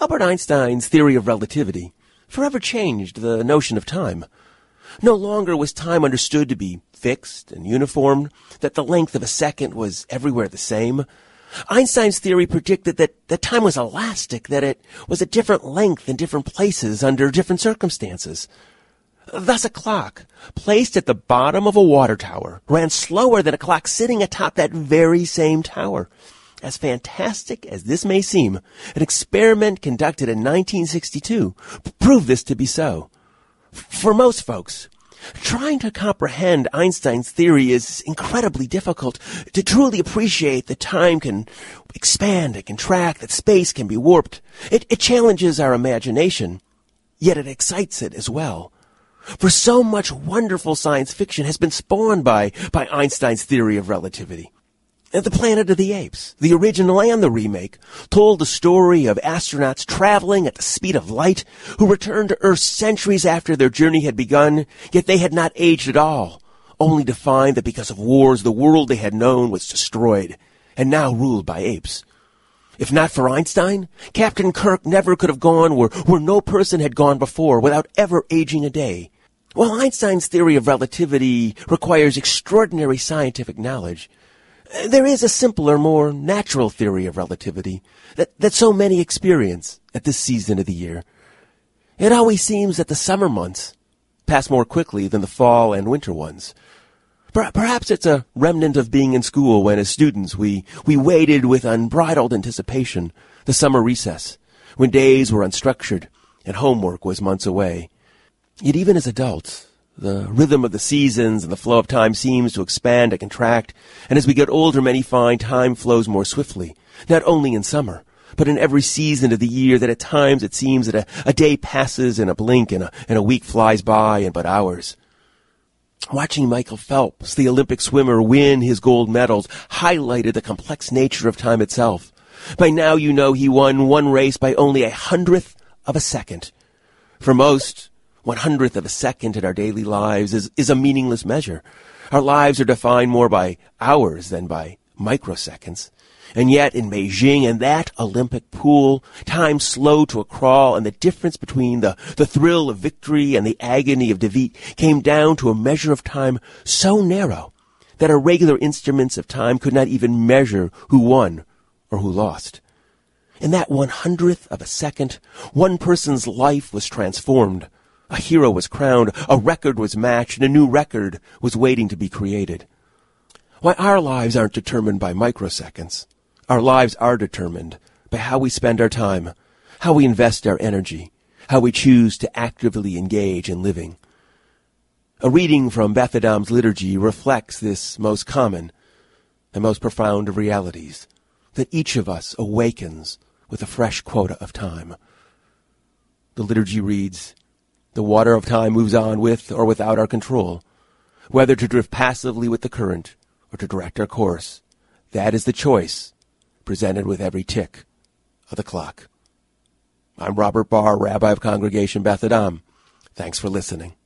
Albert Einstein's theory of relativity forever changed the notion of time. No longer was time understood to be fixed and uniform, that the length of a second was everywhere the same. Einstein's theory predicted that time was elastic, that it was a different length in different places under different circumstances. Thus a clock, placed at the bottom of a water tower, ran slower than a clock sitting atop that very same tower. As fantastic as this may seem, an experiment conducted in 1962 proved this to be so. For most folks, trying to comprehend Einstein's theory is incredibly difficult. To truly appreciate that time can expand and contract, that space can be warped, it challenges our imagination, yet it excites it as well. For so much wonderful science fiction has been spawned by Einstein's theory of relativity. The Planet of the Apes, the original and the remake, told the story of astronauts traveling at the speed of light who returned to Earth centuries after their journey had begun, yet they had not aged at all, only to find that because of wars the world they had known was destroyed, and now ruled by apes. If not for Einstein, Captain Kirk never could have gone where no person had gone before without ever aging a day. While Einstein's theory of relativity requires extraordinary scientific knowledge, there is a simpler, more natural theory of relativity that so many experience at this season of the year. It always seems that the summer months pass more quickly than the fall and winter ones. Perhaps it's a remnant of being in school when, as students, we waited with unbridled anticipation the summer recess, when days were unstructured and homework was months away. Yet even as adults, the rhythm of the seasons and the flow of time seems to expand and contract, and as we get older, many find time flows more swiftly, not only in summer, but in every season of the year, that at times it seems that a day passes in a blink and a week flies by in but hours. Watching Michael Phelps, the Olympic swimmer, win his gold medals highlighted the complex nature of time itself. By now you know he won one race by only 1/100th of a second. For most, 1/100th of a second in our daily lives is a meaningless measure. Our lives are defined more by hours than by microseconds. And yet in Beijing and that Olympic pool, time slowed to a crawl, and the difference between the thrill of victory and the agony of defeat came down to a measure of time so narrow that our regular instruments of time could not even measure who won or who lost. In that 1/100th of a second, one person's life was transformed. A hero was crowned, a record was matched, and a new record was waiting to be created. Why, our lives aren't determined by microseconds. Our lives are determined by how we spend our time, how we invest our energy, how we choose to actively engage in living. A reading from Beth Adam's liturgy reflects this most common and most profound of realities, that each of us awakens with a fresh quota of time. The liturgy reads, "The water of time moves on with or without our control, whether to drift passively with the current or to direct our course. That is the choice presented with every tick of the clock." I'm Robert Barr, Rabbi of Congregation Beth Adam. Thanks for listening.